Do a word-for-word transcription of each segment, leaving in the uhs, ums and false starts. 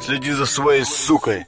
Следи за своей сукой.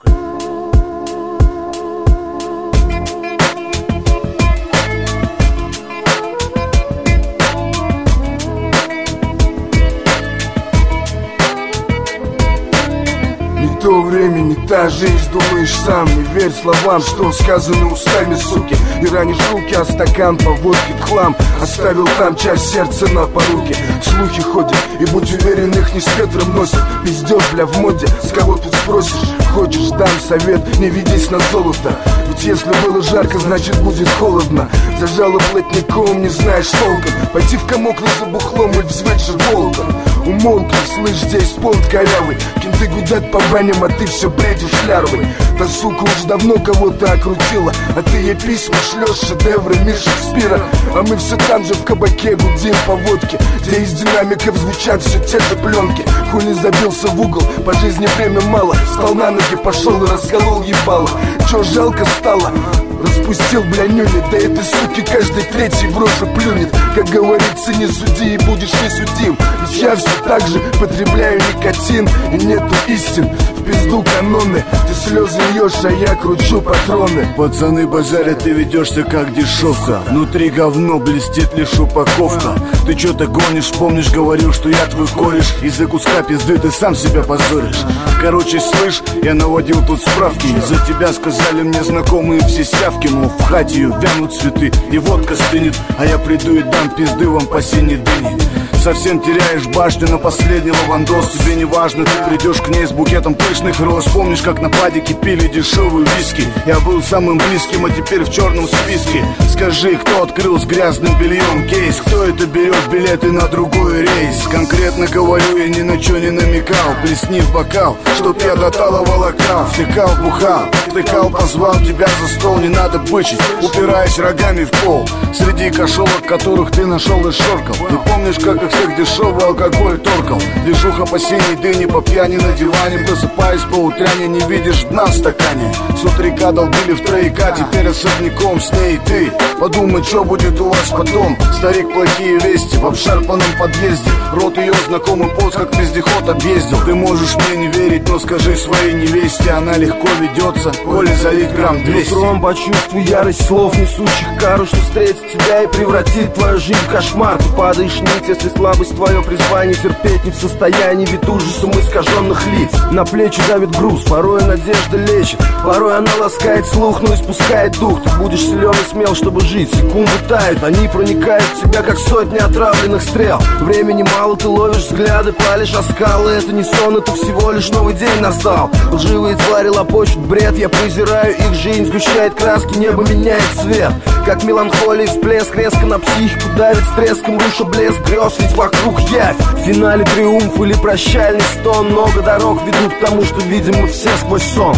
Не то время, не та жизнь, думаешь сам. Не верь словам, что сказаны устами, суки. И ранишь руки, а стакан по водке в хлам. Оставил там часть сердца на поруке. Слухи ходят, и будь уверен, их не с ветром носят. Пиздёж, бля, в моде, с кого тут спросишь? Хочешь, дам совет, не ведись на золото. Ведь если было жарко, значит будет холодно. Зажало плотником, не знаешь толком. Пойти в комок за бухлом и взвыть же волком. Умолкни, слышь, здесь полт корявый. Кенты гудят по баням, а ты все бредишь лярвой. Та сука уж давно кого-то окрутила, а ты ей письма шлешь, шедеврами Шекспира. А мы все там же в кабаке гудим по водке, где из динамиков звучат все те же пленки. Хули забился в угол, по жизни время мало. Встал на ноги, пошел и расколол ебало. Че жалко стало? Распустил, бля, нюни. Да этой суки каждый третий в рожу плюнет. Как говорится, не суди и будешь не судим. Ведь я все так же потребляю никотин, и нету истин. В пизду каноны, ты слезы льешь, а я кручу патроны. Пацаны базарят, ты ведешься как дешевка. Внутри говно, блестит лишь упаковка. Ты что-то гонишь, помнишь, говорил, что я твой кореш. Из-за куска пизды ты сам себя позоришь. Короче, слышь, я наводил тут справки. За тебя сказали мне знакомые все сявки. Мол, в хате ее вянут цветы и водка стынет, а я приду и дам пизды вам по синей дыне. Совсем теряешь башню на последний лавандос. Тебе не важно, ты придешь к ней с букетом пышных роз. Помнишь, как на падике пили дешевые виски? Я был самым близким, а теперь в черном списке. Скажи, кто открыл с грязным бельем кейс? Кто это берет билеты на другой рейс? Конкретно говорю, я ни на что не намекал. Плесни в бокал, чтоб я до тала волокал. Втыкал, бухал, втыкал, позвал тебя за стол. Не надо бычить, упираясь рогами в пол. Среди кошелок, которых ты нашел и шоркал. Ты помнишь, как их всех дешевый алкоголь торкал? Лежуха по синей дыне, по пьяни на диване. Просыпаясь по утряне, не видишь дна в стакане. С утрека долбили в трояка, теперь особняком с ней ты. Подумай, что будет у вас потом. Старик, плохие вести в обшарпанном подъезде. Рот ее знакомый пост, как вездеход объездил. Ты можешь мне не верить, но скажи своей невесте, она легко ведется, коли залить грамм двести. Утром почувствуй ярость слов, несущих кару, что встретит тебя и превратит твою жизнь в кошмар. Ты падаешь ниц, если слабость твое призвание терпеть не в состоянии, вид ужасом искаженных лиц. На плечи давит груз, порой надежда лечит, порой она ласкает слух, но испускает дух. Ты будешь силен и смел, чтобы жить. Секунды тают, они проникают в тебя, как сотни отравленных стрел. Времени мало, ты ловишь взгляды, палишь о скалы. Это не сон, это всего лишь новый день настал. Лживые твари лопочут бред, я презираю их жизнь. Сгущает краски, небо меняет цвет. Как меланхолия, всплеск резко на психику давит с треском, руша блеск грез, ведь вокруг явь. В финале триумф или прощальный стон. Много дорог ведут к тому, что видим мы все сквозь сон.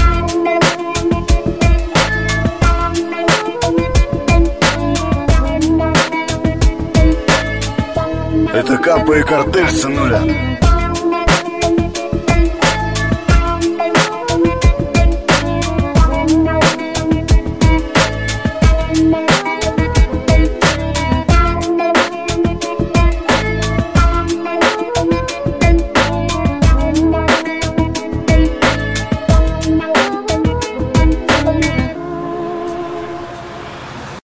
Это Капа и Картель, сынуля.